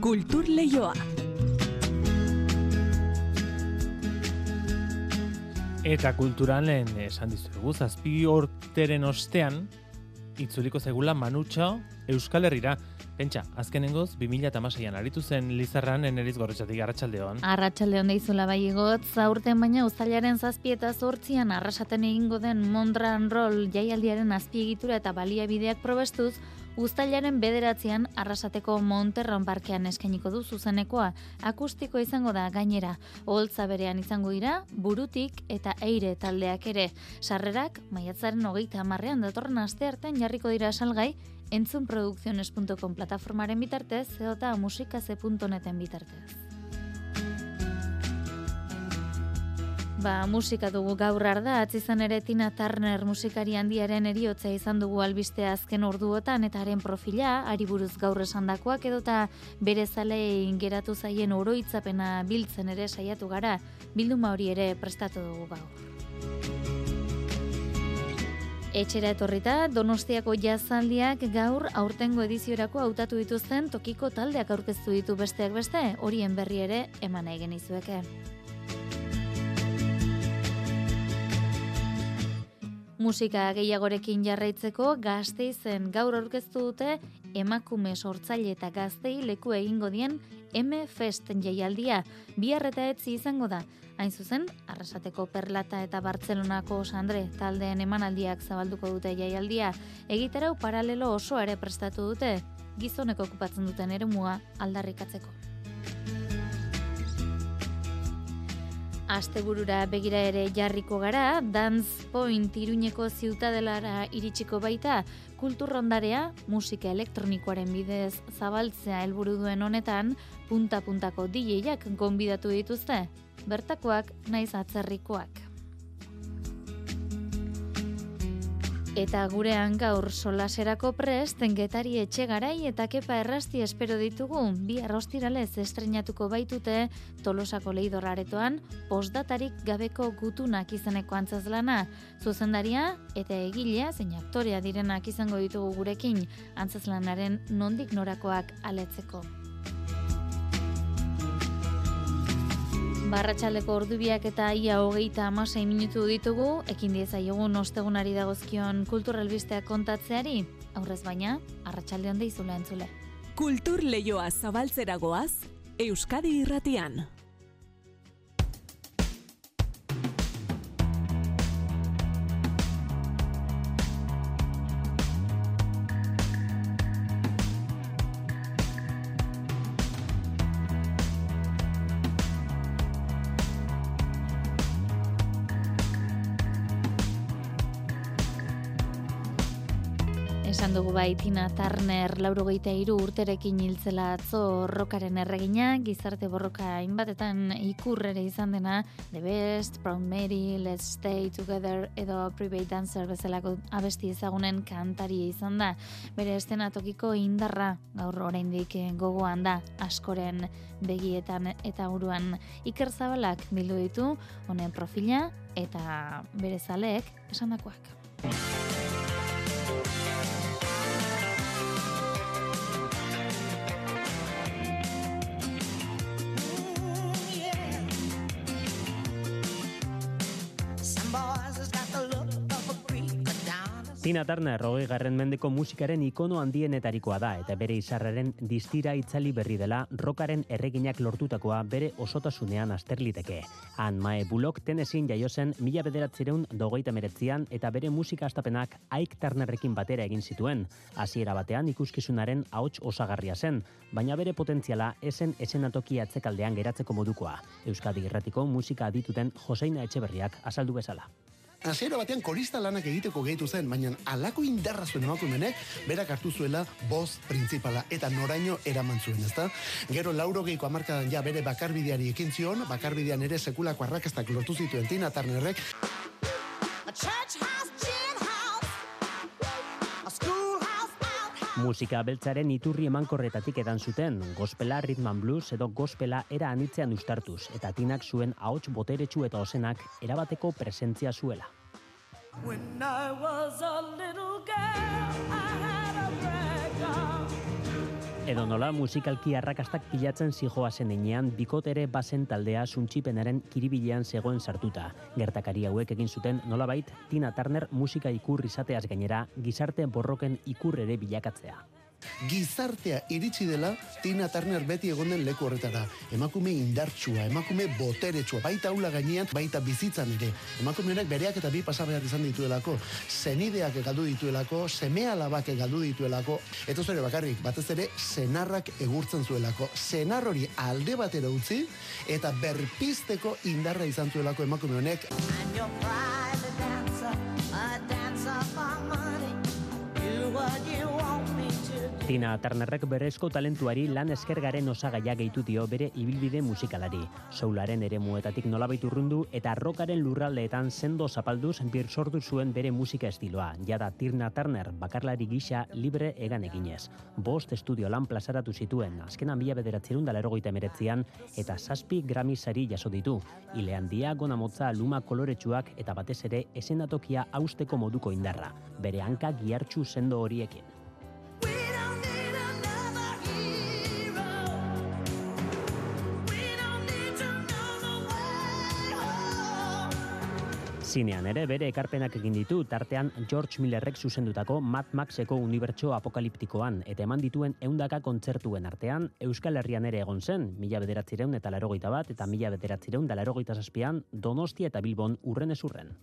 Kultur Leioa. Eta kulturalen esan dizuegu, 7 urteren ostean, itzuliko zegula Manutxo Euskal Herrira. Pentsa, azkenengoz, 2016an aritu zen Lizarran Eneriz Gorretxatik, arratsaldeon. Arratsaldeon deizula bai egot, zaurten baina uztailaren 7 eta 8an arrasaten egingo den Mondran Roll jaialdiaren azpiegitura eta baliabideak probestuz, uztailaren 9an Arrasateko Monterron parkean eskainiko du zuzenekoa, akustiko izango da gainera. Oholtza berean izango dira, Burutik eta Eire taldeak ere. Sarrerak, maiatzaren 30an datorren asteartean jarriko dira salgai, entzunprodukziones.com plataformaren bitartez, edota musikaz.neten bitartez. Musika dugu gaur ardatz, izan ere Tina Turner musikari handiaren eriotza izan dugu albistea azken orduotan, eta haren profila, ari buruz gaur esandakoak edota bere zalein geratu zaien oroitzapena biltzen ere saiatu gara, bilduma hori ere prestatu dugu gaur. Etxera etorrita, Donostiako jazaldiak gaur aurtengo ediziorako hautatu dituzten tokiko taldeak aurkeztu ditu besteak beste, horien berri ere eman nahi genizueke. Musika gehiagorekin jarraitzeko Gasteizen gaur aurkeztu dute emakume sortzaile eta gaztei leku egingo dien M-Fest jaialdia. Bihar eta etzi izango da. Hain zuzen, Arrasateko Perlata eta Bartzelonako Sandre taldeen emanaldiak zabalduko dute jaialdia. Egitarau paralelo osoa ere prestatu dute, gizonek okupatzen duten eremua aldarrikatzeko. Asteburura begira ere jarriko gara, Dance Point Iruñeko ziutadelara iritsiko baita, kulturrondarea musika elektronikoaren bidez zabaltzea helburu duen honetan, punta-puntako DJak gonbidatu dituzte, bertakoak naiz atzerrikoak. Eta gurean gaur solaserako prest, Getari Etxegarai eta Kepa Errasti espero ditugu, bihar ostiralez estreinatuko baitute Tolosako Leidor aretoan postdatarik gabeko gutunak izeneko antzezlana. Zuzendaria eta egilea zein aktorea direnak izango ditugu gurekin, antzezlanaren nondik norakoak aletzeko. Arratsaldeko ordubiak eta ia 36 minutu ditugu, ekin diezaiogun ostegunari dagozkion kulturalbisteak kontatzeari, aurrez baina, arratsaldeon deizula entzule. Kultur Leioa zabaltzera goaz, Euskadi Irratian. Esan dugu bai, Tina Turner 83 urterekin hiltzela atzo rockaren erregina, gizarte borroka hainbatetan ikurrere izan dena, The Best, Proud Mary, Let's Stay Together edo Private Dancer bezalako abesti ezagunen kantaria izan da. Bere eszenatokiko indarra gaur oraindik gogoan da, askoren begietan eta buruan. Iker Zabalak bildu ditu, honen profila eta bere zaleek esandakoak. Tina Turner 20. mendeko musikaren ikono handienetarikoa da eta bere izarraren distira itzali berri dela rockaren erreginak lortutakoa bere osotasunean azterliteke. Han Mae Bullock Tennesseen jaio zen 1929an eta bere musika hastapenak Ike Turnerrekin batera egin zituen. Hasiera batean ikuskizunaren ahots osagarria zen, baina bere potentziala esen eszenatoki atzekaldean geratzeko modukoa. Euskadi Irratiko musika adituten Joseina Etxeberriak azaldu bezala. Hasiera batean korista lanak egiteko gehitu zen, baina halako indarra zuen emakumenek berak hartu zuela boz printzipala eta noraino eraman zuen, ezta? Gero 80ko hamarkadan ja bere bakarbideari ekin zion, bakarbidean ere sekulako arrakastak lortu zituen Tina Turnerrek. Musika beltzaren iturri emankorretatik edan zuten, gospela, rhythm and blues edo gospela era anitzean ustartuz, eta Tinak zuen ahots boteretsu eta ozenak erabateko presentzia zuela. When I was a little girl, I had a ragdoll. Edo nola musikalki arrakastak pilatzen zijoazen enean, bikotere bazen taldea suntxipenaren kiribilean zegoen sartuta. Gertakari hauek egin zuten nolabait Tina Turner musika ikur izateaz gainera, gizarte borroken ikur ere bilakatzea. Gizartea iritsi dela Tina Turner beti egon den leku horretara. Emakume indartsua, emakume boteretsua, baita aula gainean, baita bizitzan ere. Emakumeak bereak eta bi pasabeak izan dituelako, senideak galdu dituelako, seme-alabak galdu dituelako, eta zure bakarrik, batez ere, senarrak egurtzen zuelako. Senar hori alde batera utzi, eta berpizteko indarra izan zuelako emakume honek. Tina Turnerrek berezko talentuari lan eskergaren osagaia gehitu dio bere ibilbide musikalari. Soularen eremuetatik nolabait urrundu eta rockaren lurraldeetan sendo zapalduz birsortu zuen bere musika estiloa. Jada Tina Turner bakarlari gisa libre egan eginez. 5 estudio lan plazaratu zituen, azkenan 1989an eta 7 Grammy sari jaso ditu. Ile handia, gona motza, luma koloretsuak eta batez ere eszenatokia hausteko moduko indarra. Bere hanka gihartsu sendo horiekin. Zinean ere bere ekarpenak egin ditu, tartean George Millerrek zuzendutako Mad Maxeko unibertso apokaliptikoan, eta eman dituen 100 kontzertuen artean, Euskal Herrian ere egon zen, 1981 eta 1987an Donostia eta Bilbon urren ez urren.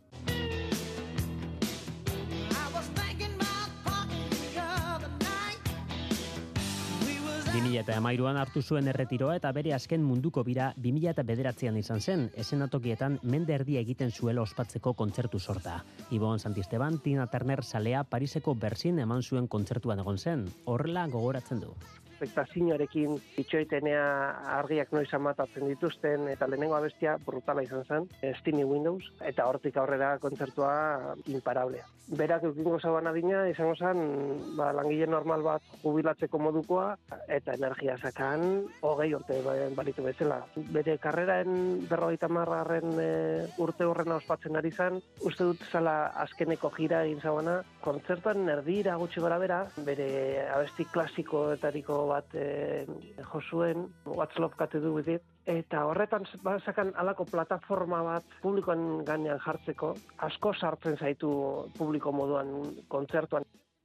2013an hartu zuen erretiroa eta bere azken munduko bira 2009an izan zen, eszenatokietan mende erdia egiten zuela ospatzeko kontzertu sorta. Ibon Santisteban, Tina Turner salea Pariseko Berzin eman zuen kontzertuan egon zen, horrela gogoratzen du. Espektazioarekin itxoitenea argiak noiz amatatzen dituzten, eta lehenengo abestia brutala izan zen, Steamy Windows, eta hortik aurrera kontzertua imparablea. Berak eukingo zaban adina, izango zen, langile normal bat jubilatzeko modukoa, eta energia sakan 20 urte balitu bezala. Bere karreraen 50. Urte horrena ospatzen ari zen, uste dut zala azkeneko gira egin zabana, kontzertuan erdira gutxi gara bera, bere abesti klasikoetariko bat josuen, What's Love Got to Do With It, eta horretan bazakan alako plataforma bat publikoan gainean jartzeko, asko sartzen zaitu publiko moduan kontzertuan.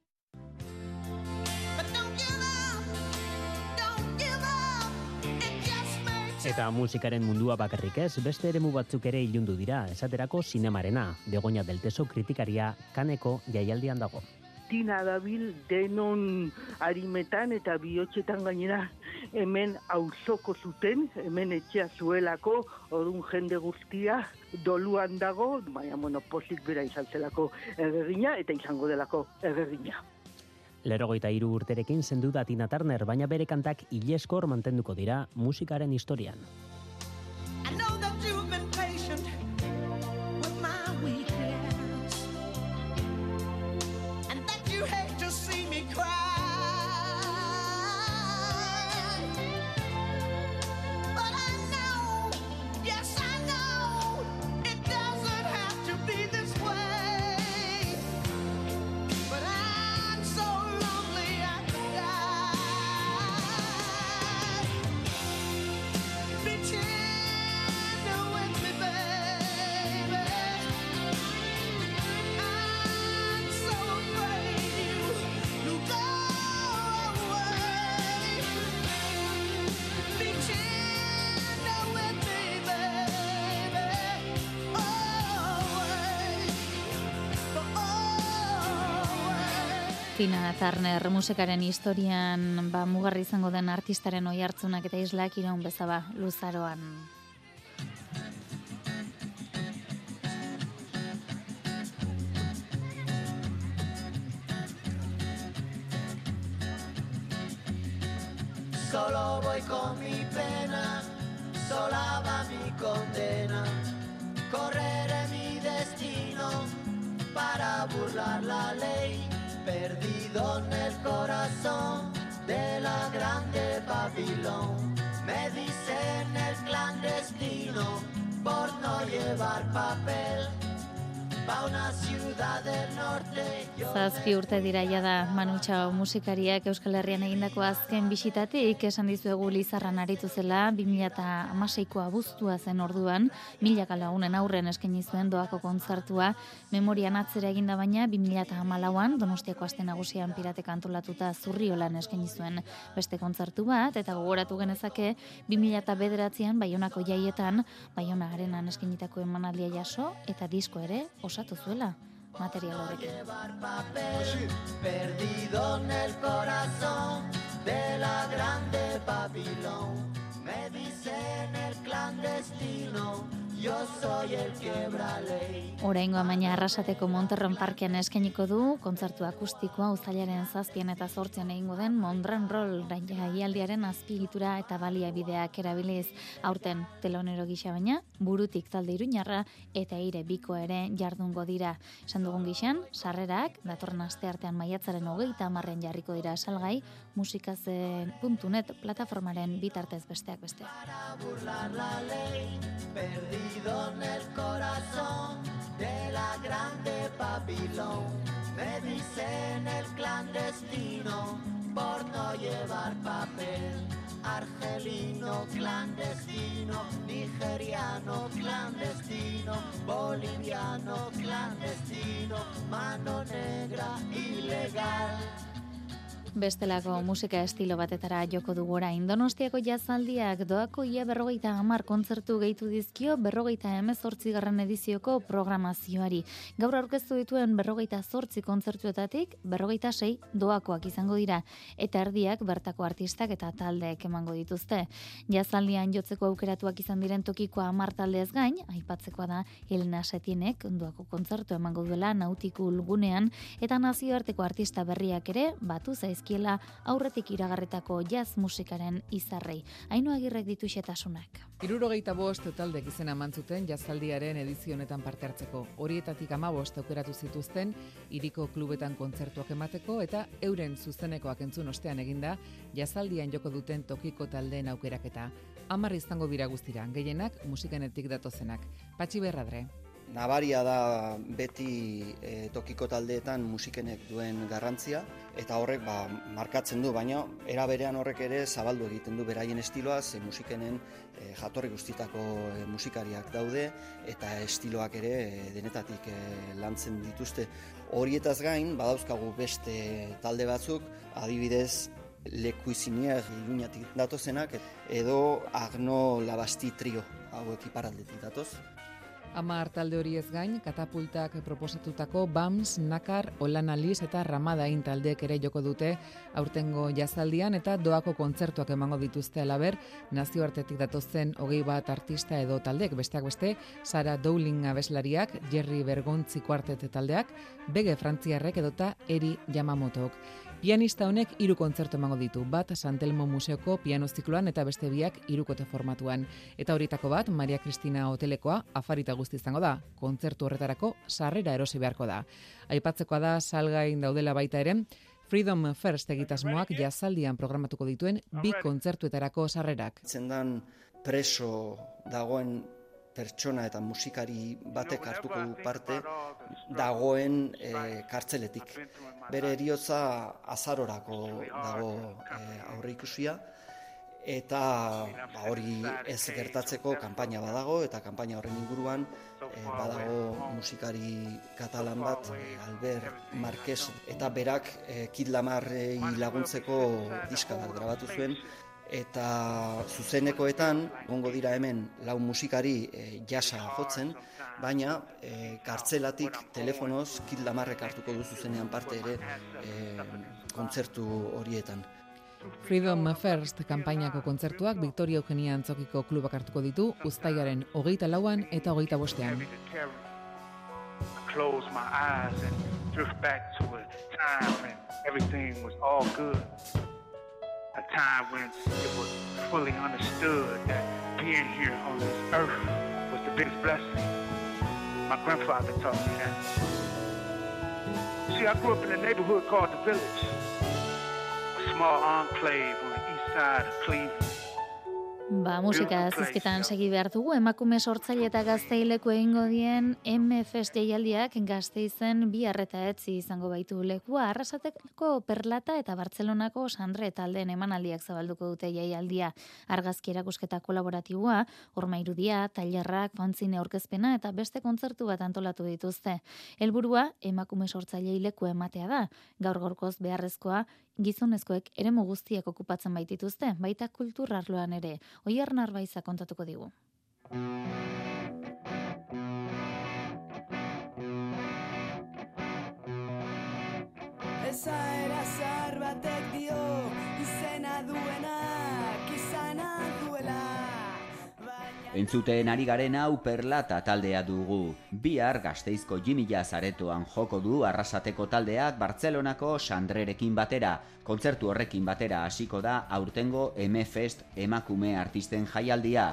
Eta musikaren mundua bakarrik ez, beste eremu batzuk ere ilundu dira, esaterako zinemarena, Begoña del Teso kritikaria Kaneko jaialdian dago. Tina dabil denon arimetan eta bihotxetan gainera hemen auzoko zuten, hemen etxea zuelako, orduan jende guztia doluan dago, baina pozik bera izan zelako erregina eta izango delako erregina. 83 urterekin zendu da Tina Turner, baina bere kantak ileskor mantenduko dira musikaren historian. Tina Turner musikaren historian mugarri izango den artistaren oihartzunak eta islak iraun bezaba luzaroan. Solo voy con mi pena, sola va mi condena, correré mi destino para burlar la ley. Perdido en el corazón de la grande Babilón, me dicen el clandestino por no llevar papel. pa' una ciudad del norte. Zazpi urte dira jada Manu Chao musikariak Euskal Herrian egindako azken bisitatik, esan dizuegu Lizarran aritu zela, 2016ko abuztua zen orduan, milaka lagunen aurren eskaini zuen doako kontzertua, memorian atzera eginda baina 2014an Donostiako aste nagusian Piratek antolatuta Zurriolan eskaini zuen beste kontzertu bat, eta gogoratu genezake 2009an Baionako jaietan, Baiona Arenan eskainitako emanaldia jaso eta disko ere osatu zuela. Material horrekin. Perdido en el corazón de la grande Babilón, me dicen el clandestino, yo soy el quebralei. Oraingoa baina Arrasateko Monterron Parkean eskainiko du kontzertu akustikoa uztailaren 7 eta 8 egingo den Mondran Roll jaialdiaren azpiegitura eta baliabideak erabiliz. Aurten telonero gisa baina burutik talde iruñarra eta Eire Biko ere jardungo dira. Esan dugun gixan, sarrerak datorren asteartean maiatzaren 30 jarriko dira salgai musikazen.net plataformaren bitartez besteak beste. Para burlar la ley, perdido en el corazón de la grande Babilón, me dicen el clandestino por no llevar papel. Argelino clandestino, nigeriano clandestino, boliviano clandestino, mano negra ilegal. Bestelako musika estilo batetara joko dugu orain. Donostiako jazaldiak doako ia 50 kontzertu gehitu dizkio 58. edizioko programazioari. Gaur aurkeztu dituen 58 kontzertuetatik 56 doakoak izango dira eta erdiak bertako artistak eta taldeek emango dituzte. Jazaldian jotzeko aukeratuak izan diren tokiko 10 taldeez gain, aipatzekoa da Elena Setienek doako kontzertu emango duela Nautikul gunean eta nazioarteko artista berriak ere batu zaizkiela aurretik iragarretako jazz musikaren izarrei. Ainhoa Agirrek ditu xetasunak. 75 taldek izena eman zuten jazaldiaren edizio honetan parte hartzeko. Horietatik 15 aukeratu zituzten hiriko klubetan kontzertuak emateko eta euren zuzenekoak entzun ostean eginda jazaldian joko duten tokiko taldeen aukeraketa. 10 izango dira guztira, gehienak musikenetik datozenak. Patxi Berradre. Nabaria da beti tokiko taldeetan musikenek duen garrantzia eta horrek markatzen du, baina era berean horrek ere zabaldu egiten du beraien estiloa, ze musikenen jatorri guztitako musikariak daude eta estiloak ere denetatik lantzen dituzte. Horietaz gain badauzkagu beste talde batzuk, adibidez Lekuizinier Iruñatik datozenak edo Arno Labasti trio, hauek iparraldetik datoz. 10 talde horiez gain, Katapultak proposatutako BAMS, Nakar, Olana Lis eta Ramadain taldeek ere joko dute aurtengo jazaldian eta doako kontzertuak emango dituzte alaber, nazioartetik datozen 21 artista edo taldeek, besteak beste, Sara Dowling abeslariak, Jerry Bergontzi kuartet taldeak, Bege Frantziarrek edota Eri Yamamotok. Pianista honek 3 kontzertu emango ditu, bat Santelmo Museoko piano zikloan eta beste biak 3kote formatuan. Eta horietako bat, Maria Cristina Hotelekoa, afarita guzti izango da, kontzertu horretarako sarrera erosi beharko da. Aipatzekoa da salgain daudela baita ere, Freedom First egitasmoak jazaldian programatuko dituen 2 kontzertuetarako sarrerak. Zendan preso dagoen pertsona eta musikari batek hartuko du parte dagoen kartzeletik. Bere heriotza azarorako dago aurreikusia eta hori ez gertatzeko kanpaina badago eta kanpaina horren inguruan badago musikari katalan bat Albert Marquez eta berak Kid Lamarrei laguntzeko diska bat grabatu zuen. Eta zuzenekoetan, gongo dira hemen 4 musikari jasa jotzen, baina kartzelatik telefonoz Kid Lamarrek hartuko du zuzenean parte ere kontzertu horietan. Freedom First kanpainako kontzertuak Victoria Eugenia Antzokiko klubak hartuko ditu uztailaren 24an eta 25ean. Close my eyes and drift back to a time when everything was all good. A time when it was fully understood that being here on this earth was the biggest blessing. My grandfather taught me that. See, I grew up in a neighborhood called The Village, a small enclave on the east side of Cleveland. Musika zizketan segi behar dugu, emakume sortzaile eta gazteileko egingo dien M-Fest jaialdiak Gasteizen bihar eta etzi izango baitu lekua. Arrasateko Perlata eta Bartzelonako Sandre taldeen emanaldiak zabalduko dute jaialdia. Argazki erakusketa kolaboratiboa, horma irudia, tailerrak, fanzine aurkezpena eta beste kontzertu bat antolatu dituzte. Helburua emakume sortzailei leku ematea da. Gaur-gaurkoz beharrezkoa gizonezkoek eremu guztiak okupatzen baitituzte, baita kultur arloan ere. Oier Narbaiza kontatuko digu. Esaera zahar batek dio, izena duenak, izana duela. Entzuten ari garen hau Perlata taldea dugu. Bihar Gasteizko Jimila zaretoan joko du Arrasateko taldeak Bartzelonako Sandrerekin batera. Kontzertu horrekin batera hasiko da aurtengo M-Fest emakume artisten jaialdia.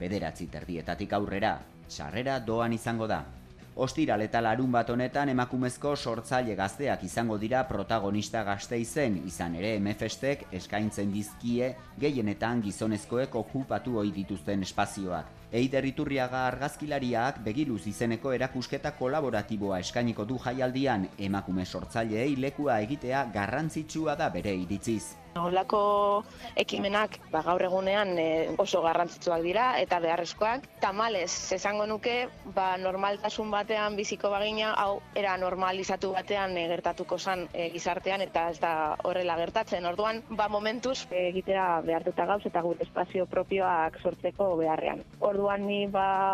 9:30 aurrera, sarrera doan izango da. Ostiral eta larunbat honetan emakumezko sortzaile gazteak izango dira protagonista Gasteizen, izan ere M-Festek eskaintzen dizkie gehienetan gizonezkoek okupatu ohi dituzten espazioak. Eider Iturriaga argazkilariak Begiluz izeneko erakusketa kolaboratiboa eskainiko du jaialdian, emakume sortzaileei lekua egitea garrantzitsua da bere iritziz. Holako ekimenak gaur egunean oso garrantzitsuak dira eta beharrezkoak. Tamalez, esango nuke, normaltasun batean biziko bagina, hau era normalizatu batean gertatuko zan gizartean eta ez da horrela gertatzen. Orduan, momentuz egitera behartuta gauz eta gure espazio propioak sortzeko beharrean. Orduan ni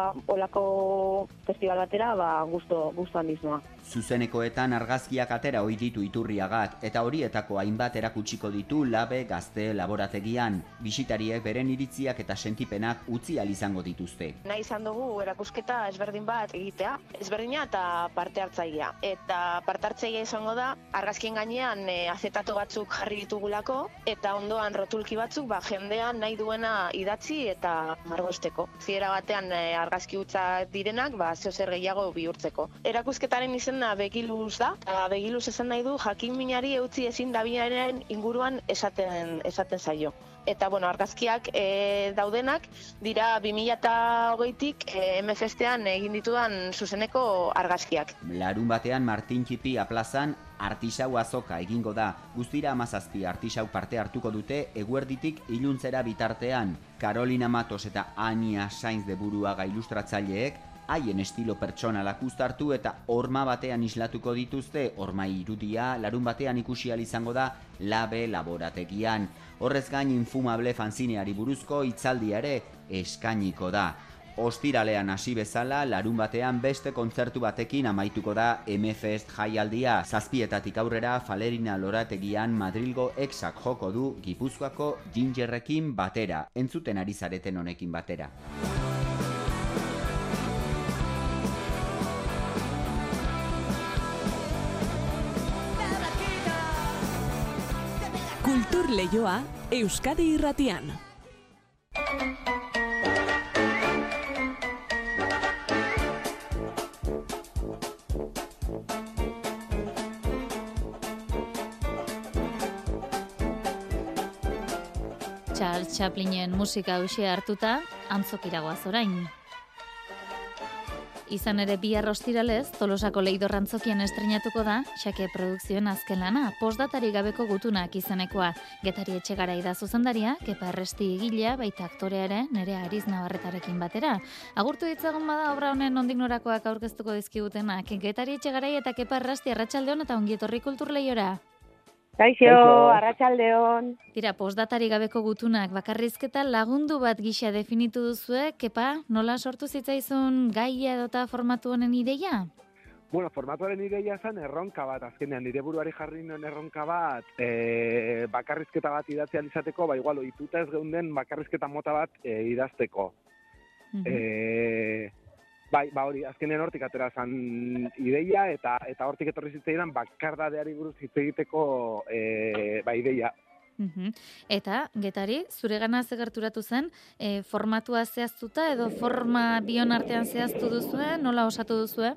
holako festival batera gusto handiz noa. Zuzenekoetan argazkiak atera ohi ditu Iturriagak eta horietako hainbat erakutsiko ditu Labe Gazte laborategian. Bisitariek beren iritziak eta sentipenak utzi ahal izango dituzte. Nahi izan dugu erakusketa ezberdin bat egitea, ezberdina eta parte hartzailea. Eta parte hartzailea izango da argazkien gainean azetato batzuk jarri ditugulako eta ondoan rotulki batzuk jendean nahi duena idatzi eta margosteko. Ziera batean argazki hutsa direnak zeozer gehiago bihurtzeko. Erakusketaren izena Begiluz da, eta Begiluz esan nahi du jakin minari eutzi ezin dabiaren inguruan esaten zaio. Eta argazkiak daudenak dira 2020tik M-Festean egin ditudan zuzeneko argazkiak. Larun batean Martin Txipia plazan artisau azoka egingo da. Guztira 17 artisau parte hartuko dute eguerditik iluntzera bitartean. Carolina Matos eta Ania Sainz de Buruaga ilustratzaileek haien estilo pertsonalak uztartu eta horma batean islatuko dituzte. Horma irudia larun batean ikusi ahal izango da Labe laborategian. Horrez gain Infumable fanzineari buruzko hitzaldia ere eskainiko da. Ostiralean hasi bezala, larun batean beste kontzertu batekin amaituko da M-Fest jaialdia. 7:00 aurrera Falerina lorategian Madrilgo Exak joko du Gipuzkoako Gingerrekin batera. Entzuten ari zareten honekin batera. Kultur Leioa Euskadi Irratian. Charles Chaplinen musika hauxe hartuta, antzokira goaz orain. Izan ere bihar ostiralez, Tolosako Leidor antzokian estreinatuko da Xake Produkzioen azken lana, postdatari gabeko gutunak izanekoa. Getari Etxegarai da zuzendaria, Kepa Erresti egilea, baita aktorea ere, Nerea Ariz Navarretarekin batera. Agurtu ditzagun bada obra honen nondik norakoak aurkeztuko dizkigutenak. Getari Etxegarai eta Kepa Erresti arratsaldeon eta ongi etorri Kultur Leiora. Kaixo, arratsaldeon. Tira, postdatari gabeko gutunak bakarrizketa lagundu bat gisa definitu duzue, Kepa, nola sortu zitzaizun gaia edota formatu honen ideia? Formatuaren ideia zen erronka bat, azkenean nire buruari jarri nuen erronka bat, bakarrizketa bat idatzi ahal izateko, igual ohituta ez geunden bakarrizketa mota bat idazteko. Hori, azkenean hortik atera zen ideia eta hortik etorri zitzaidan bakardadeari buruz hitz egiteko ideia. Eta, Getari, zure gana gerturatu zen, formatua zehaztuta edo forma bion artean zehaztu duzue, nola osatu duzue?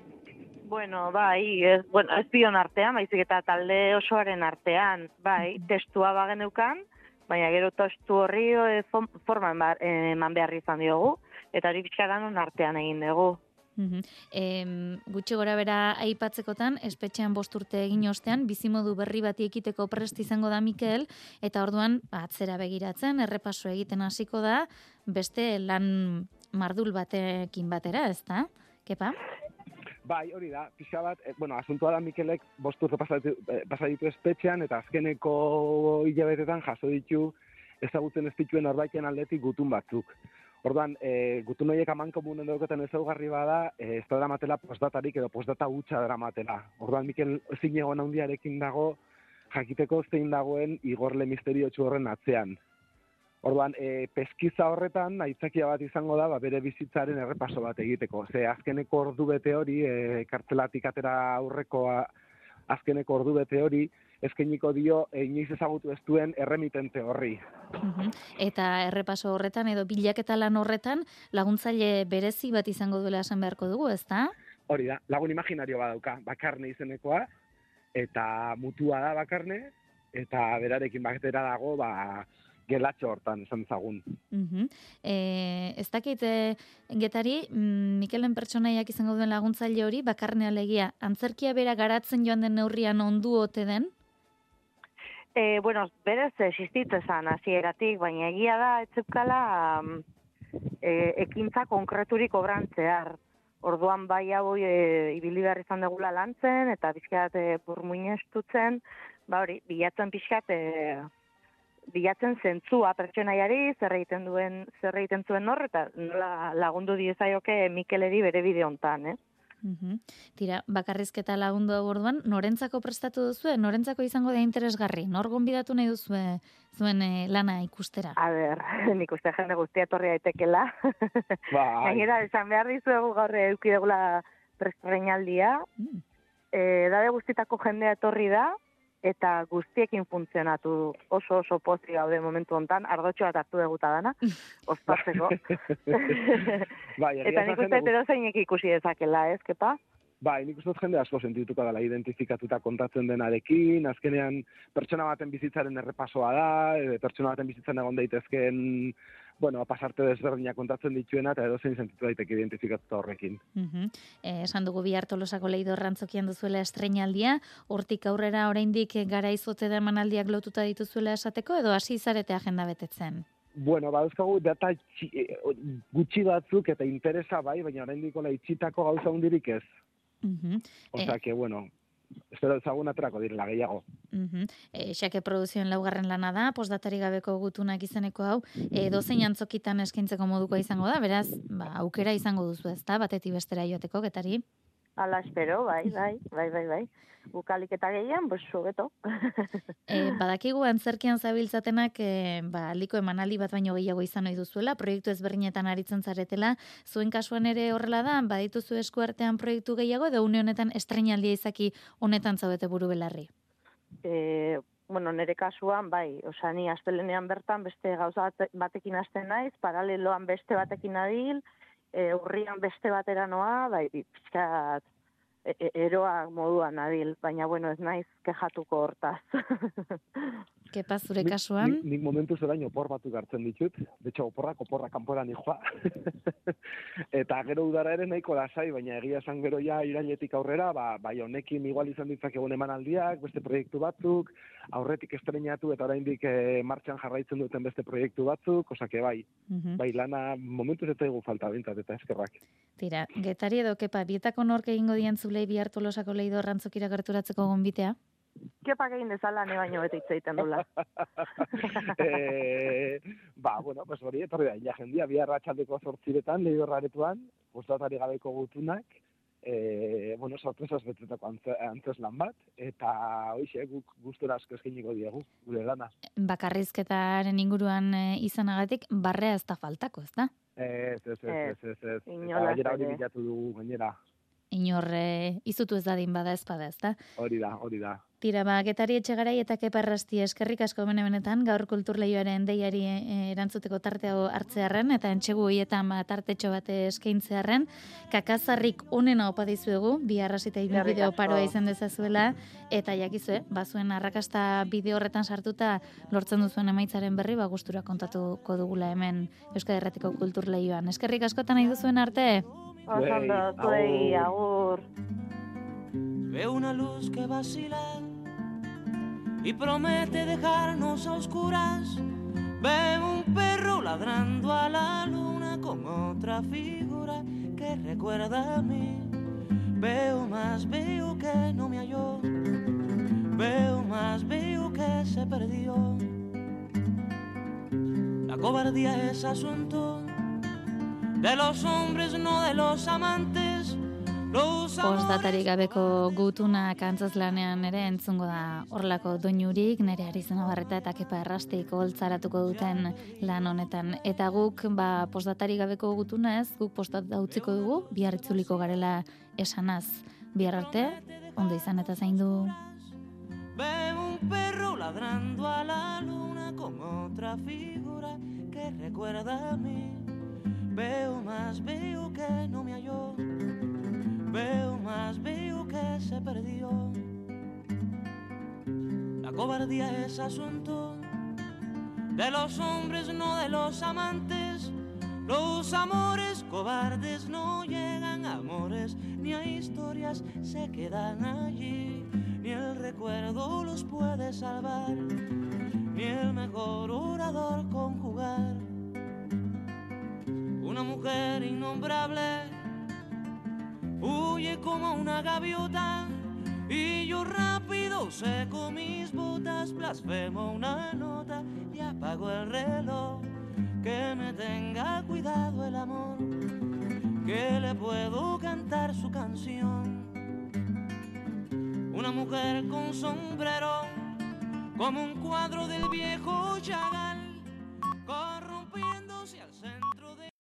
Ez bion artean, baizik eta talde osoaren artean, testua bageneukan, baina gero tostu horri forma eman behar izan diogu, eta hori pixka danon artean egin dugu. Gutxi gora bera aipatzekotan, espetxean 5 urte egin ostean, bizimodu berri bati ekiteko prest izango da Mikel, eta orduan atzera begiratzen, errepaso egiten hasiko da, beste lan mardul batekin batera, ez da? Kepa? Bai, hori da, pixka bat, asuntua da Mikelek 5 urte pasa ditu espetxean, eta azkeneko hilabetetan jaso ditu ezagutzen ez dituen norbaiten aldetik gutun batzuk. Orduan, gutun horiek amankomunen daukaten ezaugarri bada, ez da dramatela postdatarik edo postdata hutsa dramatela. Orduan, Mikel ezin egon handiarekin dago, jakiteko zein dagoen igorle misteriotsu horren atzean. Orduan, peskiza horretan, aitzakia bat izango da, bere bizitzaren errepaso bat egiteko. Ze azkeneko ordubete hori, kartzelatik atera aurreko azkeneko ordubete hori, eskainiko dio inoiz ezagutu ez duen erremitente horri. Eta errepaso horretan edo bilaketa lan horretan laguntzaile berezi bat izango duela esan beharko dugu, ezta? Hori da, lagun imaginario badauka, Bakarne izenekoa, eta mutua da Bakarne, eta berarekin batera dago, gelatxo hortan esan zagun. Ez dakit, Getari, Mikelen pertsonaiak izango duen laguntzaile hori, Bakarne alegia, antzerkia bera garatzen joan den neurrian ondu ote den? Berez existitzen hasieratik, baina egia da, etzepkala ekintza konkreturik obrantzear. Orduan bai hau ibili behar izan degula lantzen, eta pixkat burmuinestutzen, hori, bilatzen zentzua pertsonaiari, zer egiten zuen hor, eta nola lagundu diezaioke Mikeleri bere bide hontan, Tira, bakarrizketa lagundu orduan, norentzako prestatu duzue? Norentzako izango da interesgarri? Nor gonbidatu nahi duzue zuen lana ikustera? A ber, nik uste jende guztia etorri daitekela. Gainera, esan behar dizuegu gaur eukidegula prestreinaldia. Dade guztitako jendea etorri da, eta guztiekin funtzionatu oso pozik gaude momentu hontan, ardotxo bat hartu deguta dana, ospatzeko. Eta nik uste edozeinek ikusi dezakela, ez, Kepa? Bai, nik uste jende asko sentituko dela identifikatuta kontatzen denarekin, azkenean pertsona baten bizitzaren errepasoa da, pertsona baten bizitzan egon daitezken, pasarte desberdinak kontatzen dituena, eta edozein sentitu daiteke identifikatuta horrekin. Esan dugu Bihar Tolosako Leidor Rantzokian duzuela estreinaldia, hortik aurrera oraindik garaizote da emanaldiak lotuta dituzuela esateko, edo hasi zarete agenda betetzen? Dauzkagu data gutxi batzuk eta interesa bai, baina oraindik itxitako gauza hundirik ez. Osea que, espero ezagun aterako direla gehiago. Xake Produzioen laugarren lana da, postdatari gabeko gutunak izeneko hau, dozein antzokitan eskaintzeko modukoa izango da, beraz, aukera izango duzu ez da, batetik bestera joateko, Getari? Ala, espero, bai. Bukalik eta gehien, beto. Badakigu antzerkian zabiltzatenak, aliko emanaldi bat baino gehiago izan ohi duzuela, proiektu ezberdinetan aritzen zaretela, zuen kasuan ere horrela da, badituzu eskuartean proiektu gehiago, edo une honetan estreinaldia izaki honetan zaudete buru belarri? Nire kasuan, bai, ni astelenean bertan beste gauza batekin hasten naiz, paraleloan beste batekin adil, urrian beste batera noa, bai, pixkat eroa moduan adil, baina ez naiz kejatuko hortaz. Kepa, zure kasuan? Nik momentu zerain opor batzuk hartzen ditut, betxo oporra kanpora nijoa. Eta gero udara ere nahiko lasai, baina egia esan gero ja irailetik aurrera, bai honekin igual izan ditzak egun emanaldiak, beste proiektu batzuk, aurretik estreinatu eta oraindik martxan jarraitzen duten beste proiektu batzuk, osake bai lana momentu ez zaigu falta bintzat eta eskerrak. Tira, Getari edo Kepa, bietako nork egingo diantzulei Bihar Tolosako Leidor Rantzokira gerturatzeko gonbitea? Kepak egin dezala, ne baino bete itzaiten dula. Hori, etorri da, jendia, Bihar atxaldeko 8 Leidorraretuan, postatari gabeko gutunak, sorpresas betetako antzeslan bat, eta hoxe, guk gustura asko eskeniko diegu, gure lana. Bakarrizketaren inguruan izanagatik, barrea ez da faltako, ez da? Ez. Gainera hori bilatu dugu, gainera. Inor izutu ez dadin bada ez da? Hori da. Tira, Getari Etxegarai eta Keparrasti eskerrik asko benetan gaur kulturleioaren deiari erantzuteko tartea hartzearren eta entxegu hietan tartetxo bat eskaintzearren. Kakazarrik onena opa dizuegu, bi arrasita bideo paroa izan dezazuela, eta jakizue, bazuen arrakasta bideo horretan sartuta lortzen duzuen emaitzaren berri, gustura kontatuko dugula hemen Euskadi Irratiko kulturleioan. Eskerrik askotan nahi duzuen arte? Osondo, zuei, agur. Veo una luz que vacila y promete dejarnos a oscuras. Veo un perro ladrando a la luna con otra figura que recuerda a mí. Veo más, veo que no me halló. Veo más, veo que se perdió. La cobardía es asunto de los hombres, no de los amantes. Postdatarik gabeko gutunak antzazlanean ere entzungo da horlako doinurik, nere Arizena Barreta eta Kepa Errastik holtzaratuko duten lan honetan. Eta guk, postdatarik gabeko gutuna ez, guk postdata utziko dugu, bihar itzuliko garela esanaz. Bihar arte, ondo izan eta zaindu. Veo un perro ladrando a la luna con otra figura que recuerda a mí. Veo más, veo que no me halló. Veo más, veo que se perdió. La cobardía es asunto de los hombres, no de los amantes. Los amores cobardes no llegan a amores, ni a historias se quedan allí. Ni el recuerdo los puede salvar, ni el mejor orador conjugar. Una mujer innombrable huye como una gaviota y yo rápido seco mis botas, blasfemo una nota y apago el reloj. Que me tenga cuidado el amor, que le puedo cantar su canción. Una mujer con sombrero como un cuadro del viejo Chagall.